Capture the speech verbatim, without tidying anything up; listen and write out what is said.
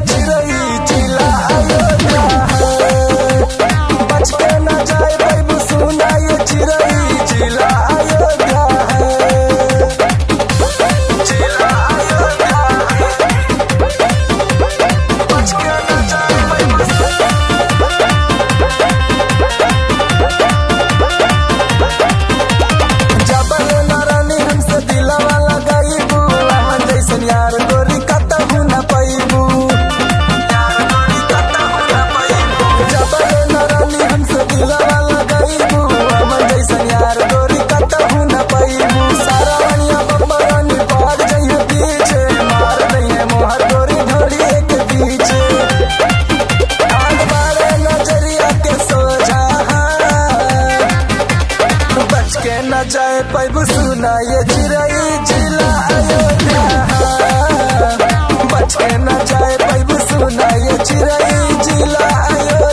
चिरई जिला अयोध्या है। बच के न जाए पैबू सुना ये चिरई जिला अयोध्या है। जिला अयोध्या है। बच के न जाए पैबू जबर नारानी हमसे दिलवा लगाईबू हमन जैसन यार गोरी कतहू न पैबू। जबर नारानी हमसे दिलवा लगाईबू हमन जैसन यार गोरी कतहू न पैबू। सारा बनिया बम्बरानी भाग जइहे पीछे मार दइहे मोहर गोरी ढोली के पीछे। आग बारे नजरिया के सोझा बच के न जाए पैबू सुना ये चिरई जिला अयोध्या है। बच के न जाए पैबू सुना ये चिरई जिला अयोध्या